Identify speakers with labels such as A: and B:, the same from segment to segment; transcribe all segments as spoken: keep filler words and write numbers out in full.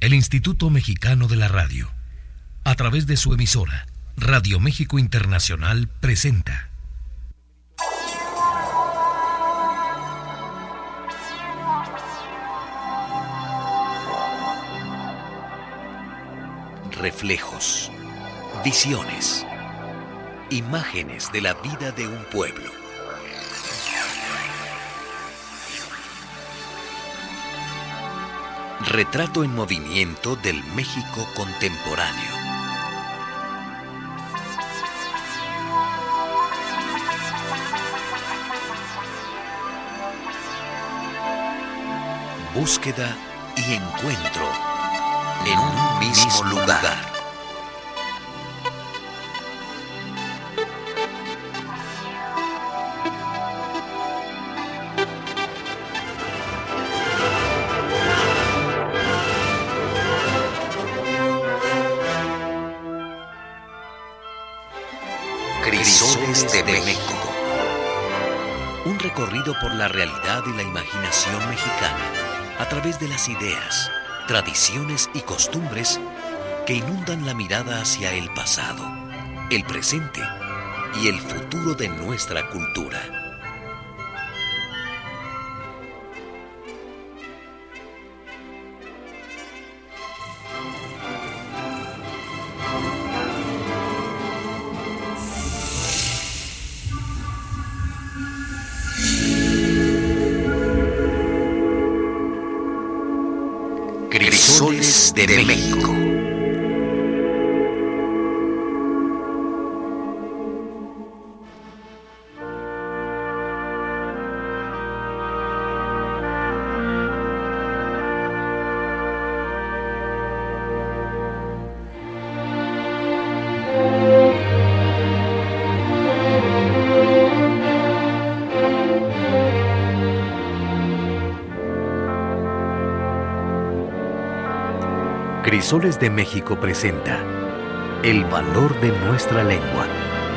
A: El Instituto Mexicano de la Radio, a través de su emisora, Radio México Internacional, presenta reflejos, visiones, imágenes de la vida de un pueblo. Retrato en movimiento del México contemporáneo. Búsqueda y encuentro en un mismo lugar. Crisoles de México. Un recorrido por la realidad y la imaginación mexicana a través de las ideas, tradiciones y costumbres que inundan la mirada hacia el pasado, el presente y el futuro de nuestra cultura. Crisoles de México. Crisoles de México presenta El valor de nuestra lengua.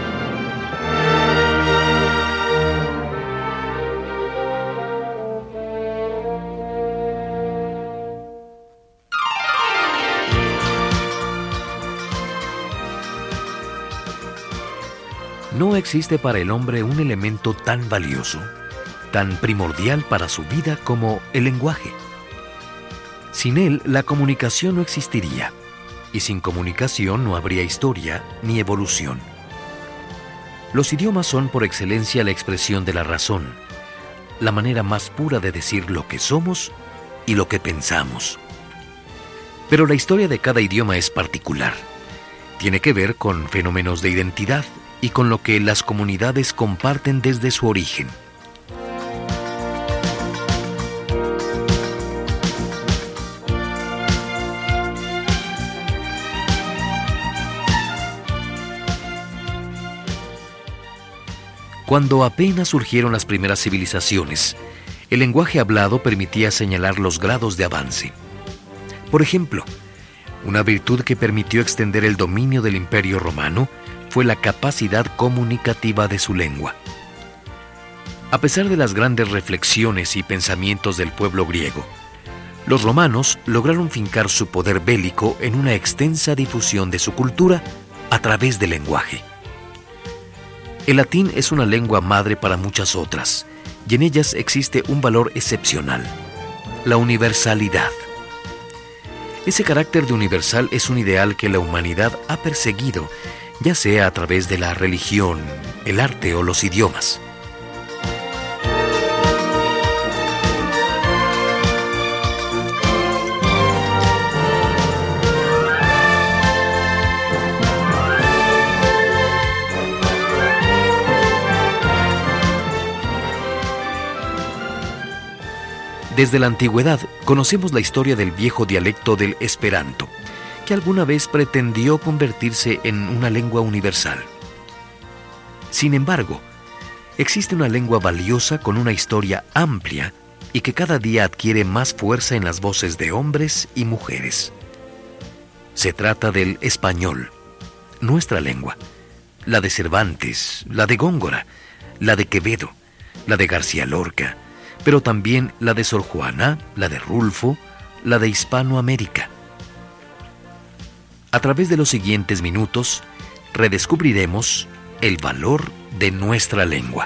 A: No existe para el hombre un elemento tan valioso, tan primordial para su vida como el lenguaje. Sin él, la comunicación no existiría, y sin comunicación no habría historia ni evolución. Los idiomas son por excelencia la expresión de la razón, la manera más pura de decir lo que somos y lo que pensamos. Pero la historia de cada idioma es particular. Tiene que ver con fenómenos de identidad y con lo que las comunidades comparten desde su origen. Cuando apenas surgieron las primeras civilizaciones, el lenguaje hablado permitía señalar los grados de avance. Por ejemplo, una virtud que permitió extender el dominio del Imperio Romano fue la capacidad comunicativa de su lengua. A pesar de las grandes reflexiones y pensamientos del pueblo griego, los romanos lograron fincar su poder bélico en una extensa difusión de su cultura a través del lenguaje. El latín es una lengua madre para muchas otras, y en ellas existe un valor excepcional: la universalidad. Ese carácter de universal es un ideal que la humanidad ha perseguido, ya sea a través de la religión, el arte o los idiomas. Desde la antigüedad conocemos la historia del viejo dialecto del Esperanto, que alguna vez pretendió convertirse en una lengua universal. Sin embargo, existe una lengua valiosa con una historia amplia y que cada día adquiere más fuerza en las voces de hombres y mujeres. Se trata del español, nuestra lengua, la de Cervantes, la de Góngora, la de Quevedo, la de García Lorca, pero también la de Sor Juana, la de Rulfo, la de Hispanoamérica, A través de los siguientes minutos, redescubriremos el valor de nuestra lengua.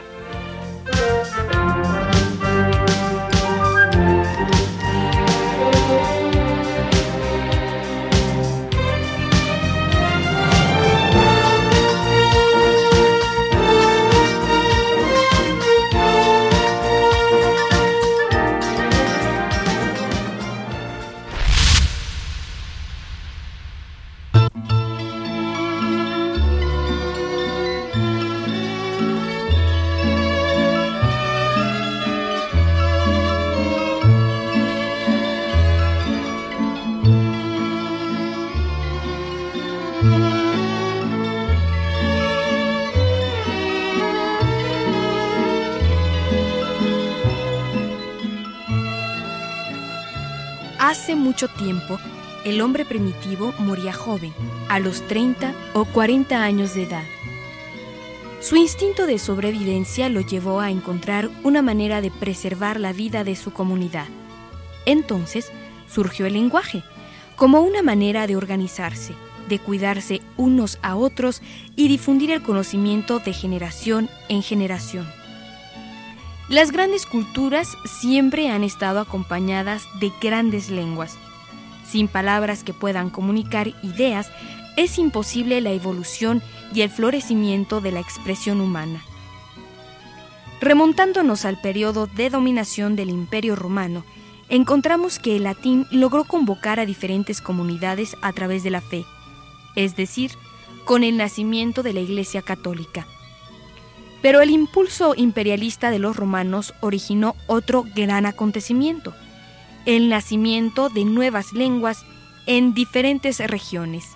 B: Hace mucho tiempo, el hombre primitivo moría joven, a los treinta o cuarenta años de edad. Su instinto de sobrevivencia lo llevó a encontrar una manera de preservar la vida de su comunidad. Entonces surgió el lenguaje, como una manera de organizarse, de cuidarse unos a otros y difundir el conocimiento de generación en generación. Las grandes culturas siempre han estado acompañadas de grandes lenguas. Sin palabras que puedan comunicar ideas, es imposible la evolución y el florecimiento de la expresión humana. Remontándonos al periodo de dominación del Imperio Romano, encontramos que el latín logró convocar a diferentes comunidades a través de la fe, es decir, con el nacimiento de la Iglesia Católica. Pero el impulso imperialista de los romanos originó otro gran acontecimiento, el nacimiento de nuevas lenguas en diferentes regiones.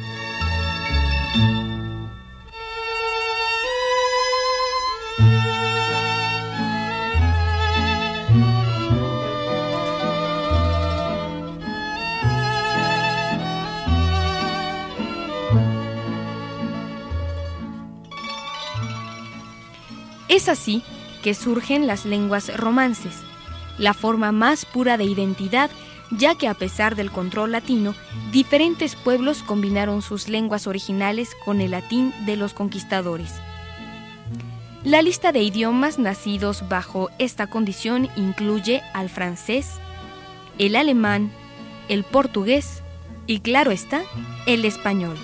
B: Es así que surgen las lenguas romances, la forma más pura de identidad, ya que a pesar del control latino, diferentes pueblos combinaron sus lenguas originales con el latín de los conquistadores. La lista de idiomas nacidos bajo esta condición incluye al francés, el alemán, el portugués y, claro está, el español.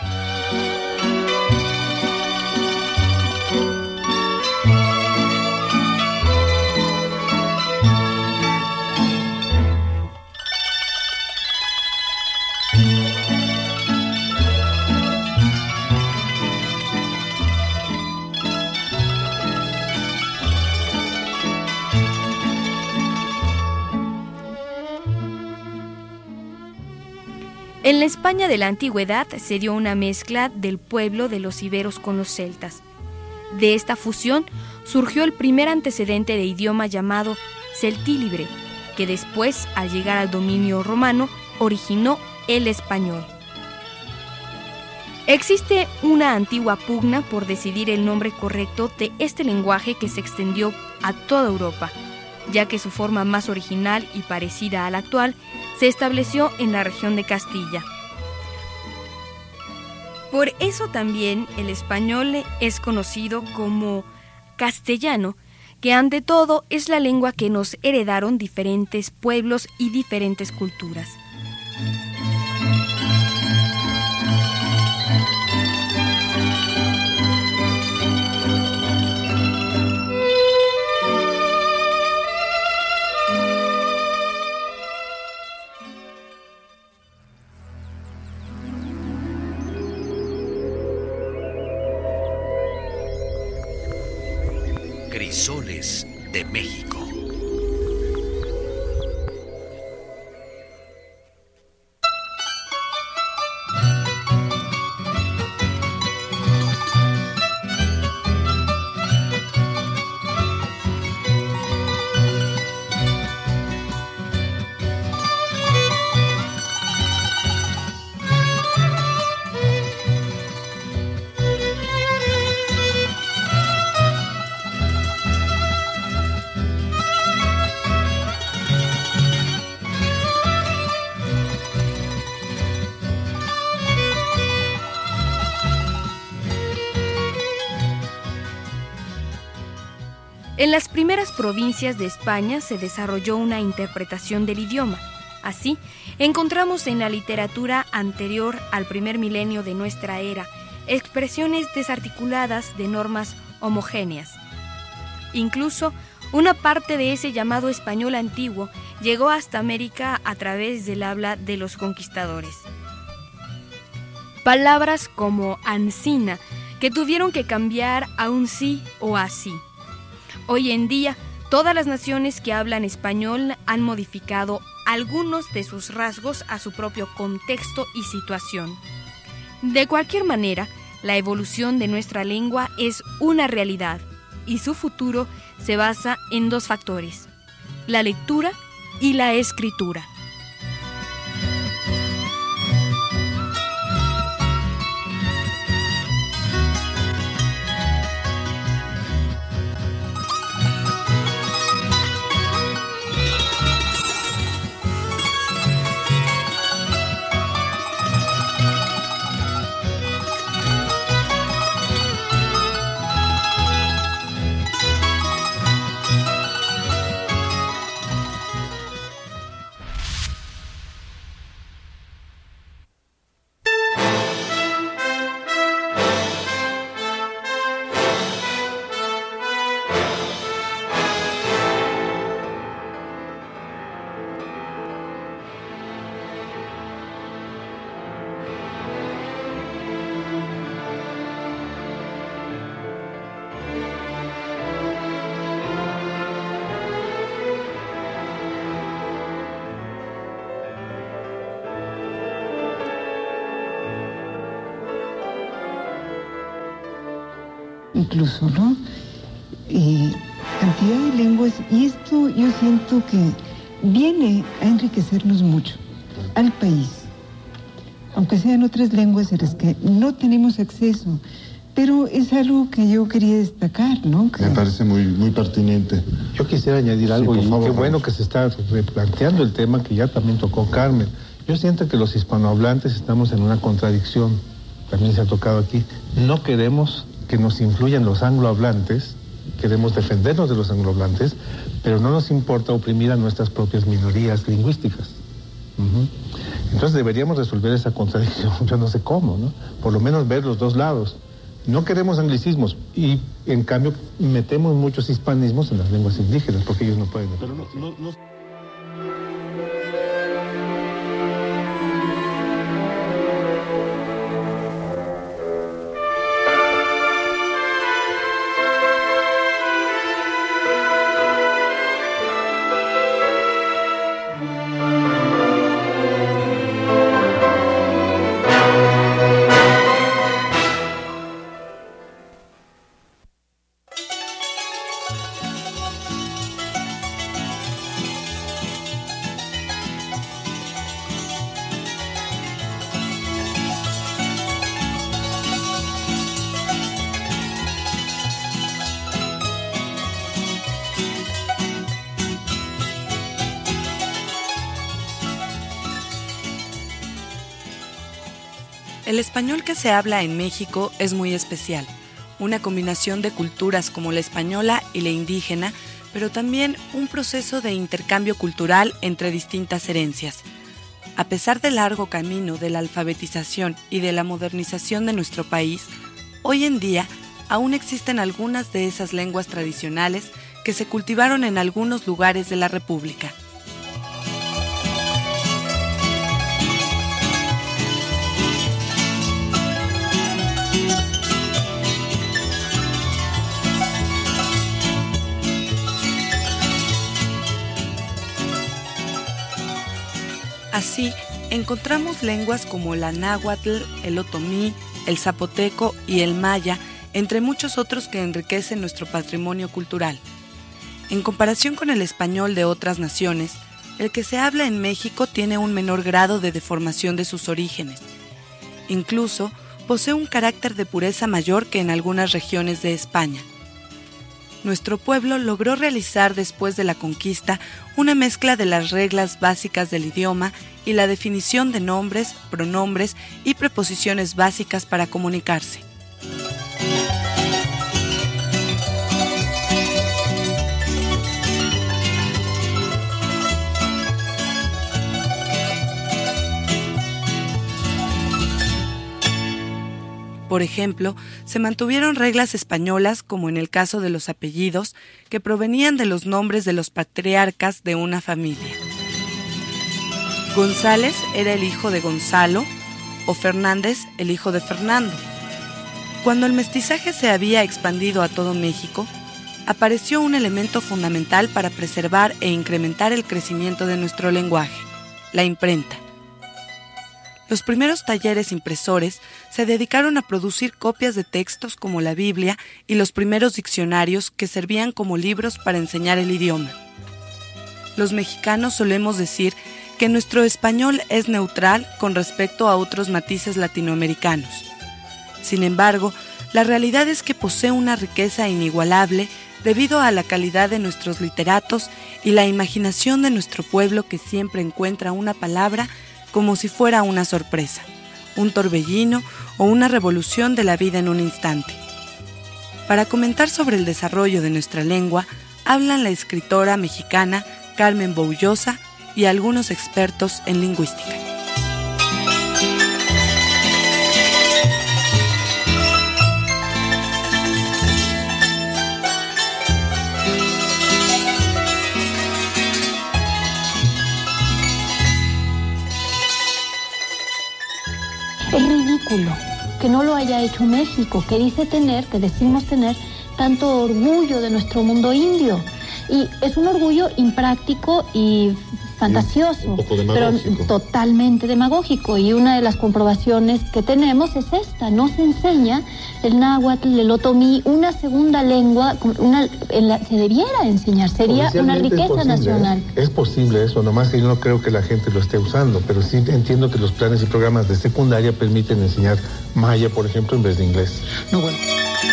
B: En la España de la antigüedad se dio una mezcla del pueblo de los iberos con los celtas. De esta fusión surgió el primer antecedente de idioma llamado celtílibre, que después, al llegar al dominio romano, originó el español. Existe una antigua pugna por decidir el nombre correcto de este lenguaje que se extendió a toda Europa, ya que su forma más original y parecida a la actual se estableció en la región de Castilla. Por eso también el español es conocido como castellano, que ante todo es la lengua que nos heredaron diferentes pueblos y diferentes culturas.
A: Crisoles de México.
B: En las primeras provincias de España se desarrolló una interpretación del idioma. Así, encontramos en la literatura anterior al primer milenio de nuestra era expresiones desarticuladas de normas homogéneas. Incluso, una parte de ese llamado español antiguo llegó hasta América a través del habla de los conquistadores. Palabras como ancina, que tuvieron que cambiar a un sí o así. Hoy en día, todas las naciones que hablan español han modificado algunos de sus rasgos a su propio contexto y situación. De cualquier manera, la evolución de nuestra lengua es una realidad y su futuro se basa en dos factores: la lectura y la escritura.
C: Incluso, ¿no? Eh, cantidad de lenguas, y esto yo siento que viene a enriquecernos mucho al país, aunque sean otras lenguas en las que no tenemos acceso, pero es algo que yo quería destacar, ¿no? Que...
D: Me parece muy, muy pertinente.
E: Yo quisiera añadir algo,
D: sí,
E: y
D: favor,
E: qué bueno que se está replanteando el tema que ya también tocó Carmen. Yo siento que los hispanohablantes estamos en una contradicción, también se ha tocado aquí. No queremos que nos influyan los anglohablantes, queremos defendernos de los anglohablantes, pero no nos importa oprimir a nuestras propias minorías lingüísticas. Uh-huh. Entonces deberíamos resolver esa contradicción, yo no sé cómo, ¿no? Por lo menos ver los dos lados. No queremos anglicismos y en cambio metemos muchos hispanismos en las lenguas indígenas porque ellos no pueden. Pero no, no, no...
F: El español que se habla en México es muy especial, una combinación de culturas como la española y la indígena, pero también un proceso de intercambio cultural entre distintas herencias. A pesar del largo camino de la alfabetización y de la modernización de nuestro país, hoy en día aún existen algunas de esas lenguas tradicionales que se cultivaron en algunos lugares de la República. Así, encontramos lenguas como la náhuatl, el otomí, el zapoteco y el maya, entre muchos otros que enriquecen nuestro patrimonio cultural. En comparación con el español de otras naciones, el que se habla en México tiene un menor grado de deformación de sus orígenes. Incluso, posee un carácter de pureza mayor que en algunas regiones de España. Nuestro pueblo logró realizar después de la conquista una mezcla de las reglas básicas del idioma y la definición de nombres, pronombres y preposiciones básicas para comunicarse. Por ejemplo, se mantuvieron reglas españolas, como en el caso de los apellidos, que provenían de los nombres de los patriarcas de una familia. González era el hijo de Gonzalo, o Fernández el hijo de Fernando. Cuando el mestizaje se había expandido a todo México, apareció un elemento fundamental para preservar e incrementar el crecimiento de nuestro lenguaje: la imprenta. Los primeros talleres impresores se dedicaron a producir copias de textos como la Biblia y los primeros diccionarios que servían como libros para enseñar el idioma. Los mexicanos solemos decir que nuestro español es neutral con respecto a otros matices latinoamericanos. Sin embargo, la realidad es que posee una riqueza inigualable debido a la calidad de nuestros literatos y la imaginación de nuestro pueblo, que siempre encuentra una palabra como si fuera una sorpresa, un torbellino o una revolución de la vida en un instante. Para comentar sobre el desarrollo de nuestra lengua, hablan la escritora mexicana Carmen Boullosa y algunos expertos en lingüística.
G: Es ridículo que no lo haya hecho México, que dice tener, que decimos tener tanto orgullo de nuestro mundo indio. Y es un orgullo impráctico y fantasioso, pero totalmente demagógico. Y una de las comprobaciones que tenemos es esta: no se enseña el náhuatl, el otomí, una segunda lengua, una, en la, se debiera enseñar, sería una riqueza
E: es posible,
G: nacional.
E: ¿eh? Es posible eso, nomás que yo no creo que la gente lo esté usando, pero sí entiendo que los planes y programas de secundaria permiten enseñar maya, por ejemplo, en vez de inglés.
G: No, bueno.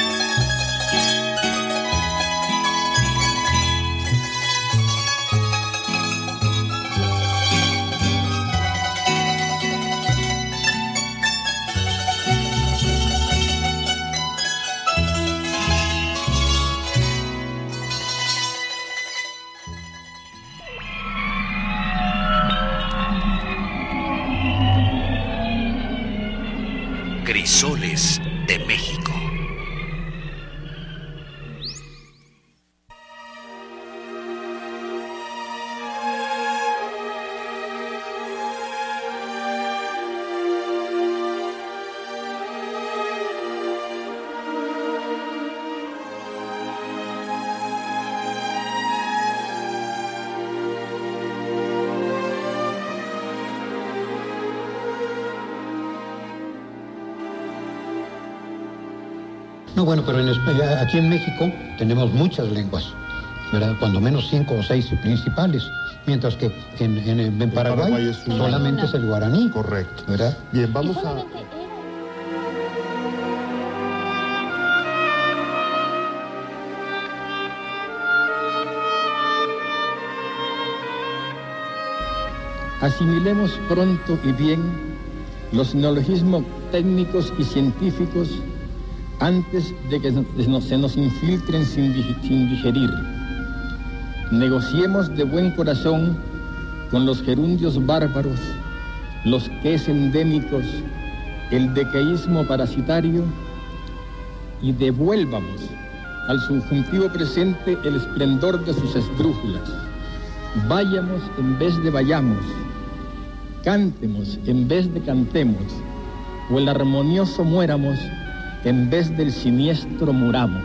A: Crisoles de México.
H: No, bueno, pero en España, aquí en México tenemos muchas lenguas, ¿verdad? Cuando menos cinco o seis principales, mientras que en, en, en Paraguay, Paraguay es una... solamente es el guaraní.
D: Correcto.
H: ¿Verdad?
D: Bien, vamos a...
I: Asimilemos pronto y bien los neologismos técnicos y científicos antes de que se nos infiltren sin digerir. Negociemos de buen corazón con los gerundios bárbaros, los ques endémicos, el decaísmo parasitario, y devuélvamos al subjuntivo presente el esplendor de sus esdrújulas. Vayamos en vez de vayamos, cántemos en vez de cantemos, o el armonioso muéramos en vez del siniestro muramos.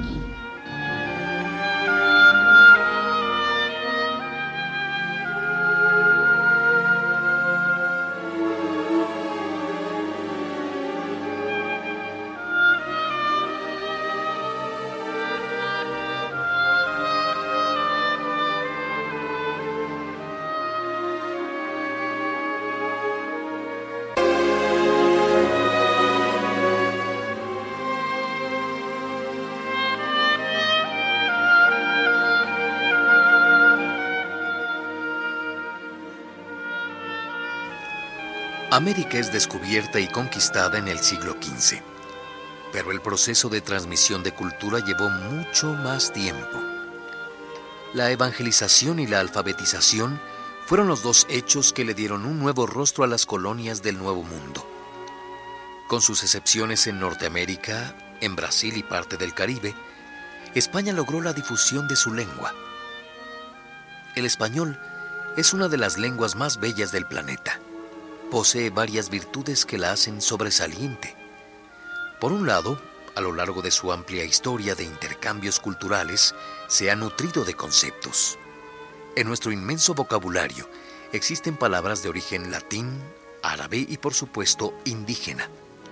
A: América es descubierta y conquistada en el siglo quince, pero el proceso de transmisión de cultura llevó mucho más tiempo. La evangelización y la alfabetización fueron los dos hechos que le dieron un nuevo rostro a las colonias del Nuevo Mundo. Con sus excepciones en Norteamérica, en Brasil y parte del Caribe, España logró la difusión de su lengua. El español es una de las lenguas más bellas del planeta. Posee varias virtudes que la hacen sobresaliente. Por un lado, a lo largo de su amplia historia de intercambios culturales, se ha nutrido de conceptos. En nuestro inmenso vocabulario existen palabras de origen latín, árabe y, por supuesto, indígena.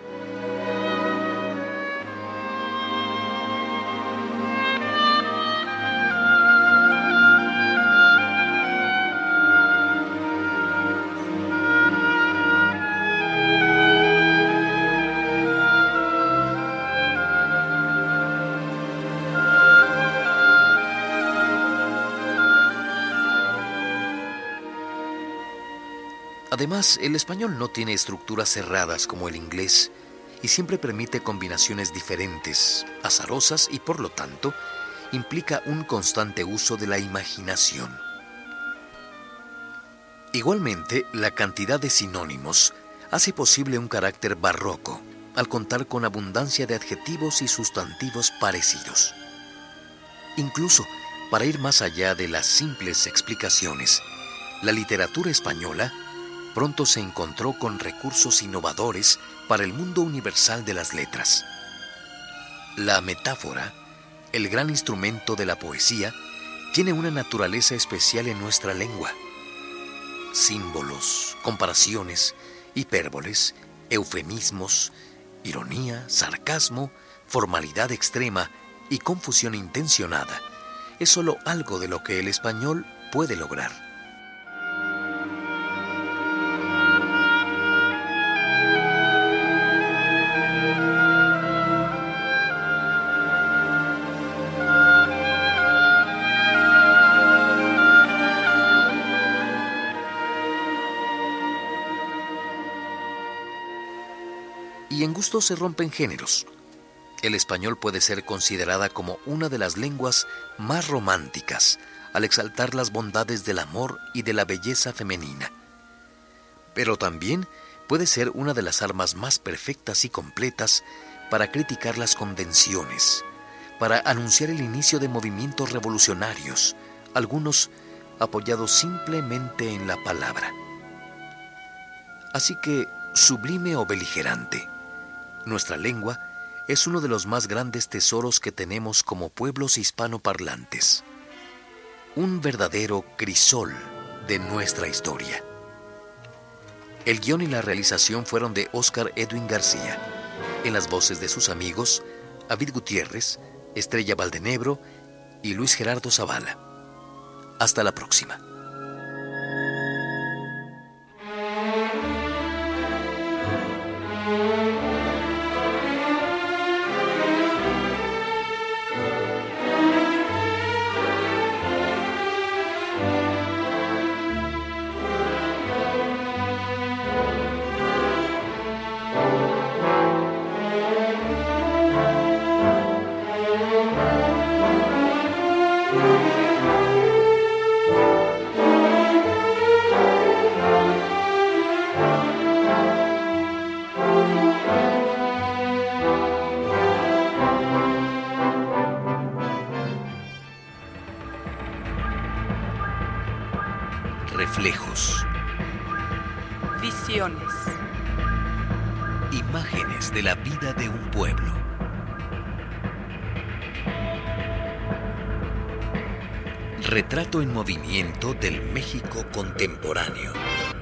A: Además, el español no tiene estructuras cerradas como el inglés y siempre permite combinaciones diferentes, azarosas y, por lo tanto, implica un constante uso de la imaginación. Igualmente, la cantidad de sinónimos hace posible un carácter barroco al contar con abundancia de adjetivos y sustantivos parecidos. Incluso, para ir más allá de las simples explicaciones, la literatura española pronto se encontró con recursos innovadores para el mundo universal de las letras. La metáfora, el gran instrumento de la poesía, tiene una naturaleza especial en nuestra lengua. Símbolos, comparaciones, hipérboles, eufemismos, ironía, sarcasmo, formalidad extrema y confusión intencionada es solo algo de lo que el español puede lograr. Y en gusto se rompen géneros. El español puede ser considerada como una de las lenguas más románticas al exaltar las bondades del amor y de la belleza femenina. Pero también puede ser una de las armas más perfectas y completas para criticar las convenciones, para anunciar el inicio de movimientos revolucionarios, algunos apoyados simplemente en la palabra. Así que, sublime o beligerante, nuestra lengua es uno de los más grandes tesoros que tenemos como pueblos hispanoparlantes. Un verdadero crisol de nuestra historia. El guión y la realización fueron de Óscar Edwin García, en las voces de sus amigos David Gutiérrez, Estrella Valdenebro y Luis Gerardo Zavala. Hasta la próxima. Reflejos.
F: Visiones.
A: Imágenes de la vida de un pueblo. Retrato en movimiento del México contemporáneo.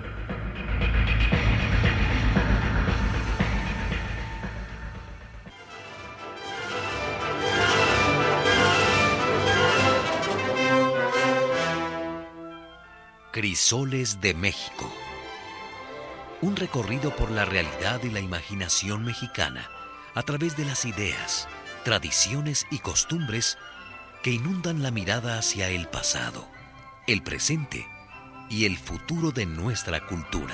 A: Crisoles de México. Un recorrido por la realidad y la imaginación mexicana a través de las ideas, tradiciones y costumbres que inundan la mirada hacia el pasado, el presente y el futuro de nuestra cultura.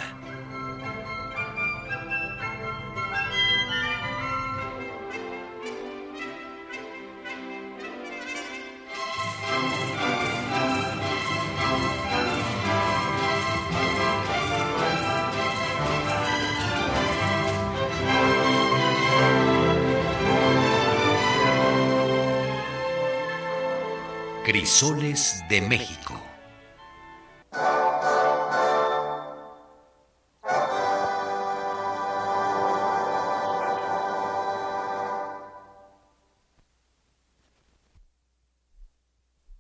A: Crisoles de México.